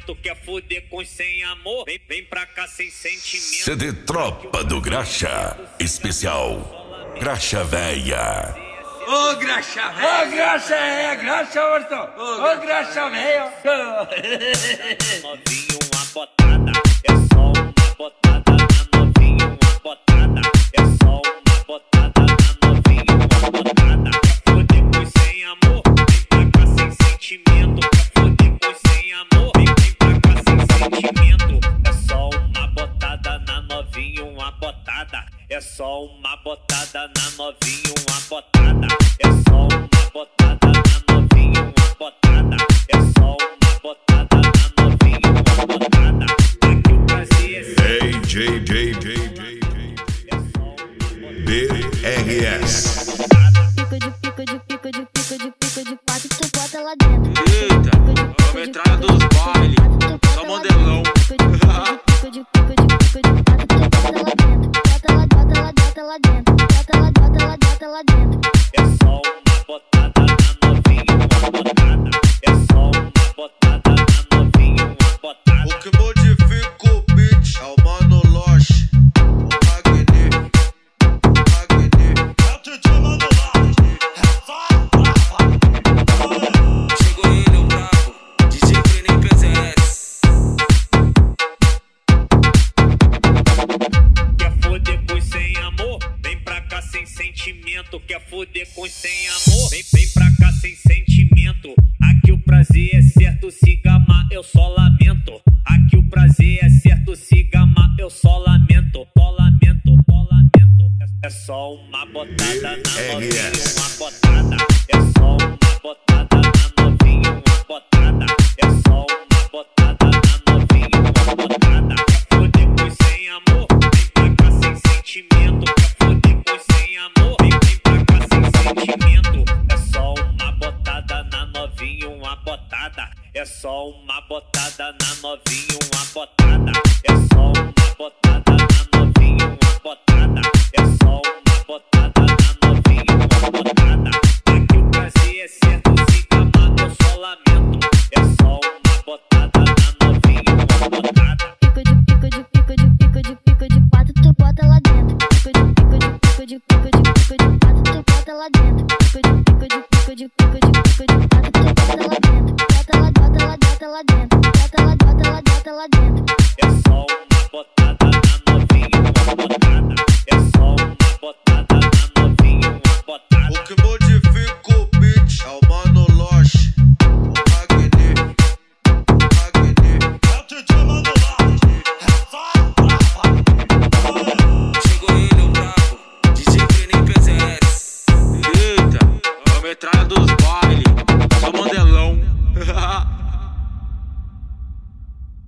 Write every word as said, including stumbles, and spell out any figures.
sentimento. Quer foder com sem amor? Vem, vem pra cá sem sentimento. C D Tropa do Graxa, especial Graxa Véia. Ô graxa véia! Ô graxa é, graxa Horton! Ô graxa véia! Novinho uma botada, é só uma botada na novinho uma botada, é só uma botada na novinho uma botada. Quer foder com sem amor? Vem pra cá sem sentimento. Quer foder com sem amor? Vem, vem pra cá sem sentimento. É só uma botada na novinho uma botada, é só uma botada na novinho uma botada, é só uma botada na novinho uma botada, é só uma botada na novinho uma botada. Aqui o prazer é seu. Ei, J J J B R S. Pico de pico de pico de pico de pico de pato, tu bota lá dentro. Eita, ó, metralha dos bailes, só modelão. Pico de pico de pico de pico de pato, tu bota lá dentro. Bota lá, bota lá, bota lá dentro. Bota lá, bota lá, bota lá dentro. É só uma botada na novinho uma botada, é só uma botada na novinho uma botada. O que modifica o beat é o Mano Loche, o Magnífico, o Magnífico. É o Titi Mano Loche. Chegou ele, o brabo, D J Brenin P Z S. Quer foder com sem amor? Vem pra cá sem sentimento. Quer foder com sem amor? Vem, vem pra cá sem sentimento. Aqui o prazer é certo, se gamar eu só lamento. Aqui o prazer é certo, se gamar eu só lamento. Só lamento, só lamento. É, é só uma botada na novinha, uma botada. É só uma botada na novinha, uma botada. É só uma botada na novinha, uma botada. Quer foder com sem amor? Vem pra cá sem sentimento. Quer foder com sem amor? Vem, vem pra cá sem sentimento. É só uma botada na novinha, uma botada. É só uma botada na novinha, uma botada. É só uma botada na novinha, uma botada. É só uma botada na novinha, uma botada. Aqui o prazer é certo, se gamar eu só lamento. É só uma botada na novinha, uma botada. Pico de pico de pico de pico de pico de pato, tu bota lá dentro. Pico de pico de pico de pico de pico de pato, tu bota lá dentro. Pico de pico de pico de pico de pico de pato, tu bota lá dentro. Bota lá, bota lá, bota lá dentro. Bota lá, bota lá, bota lá dentro. É só uma botada na novinha, uma botada. É só uma botada na novinha, uma botada. O que modifica o beat é o Mano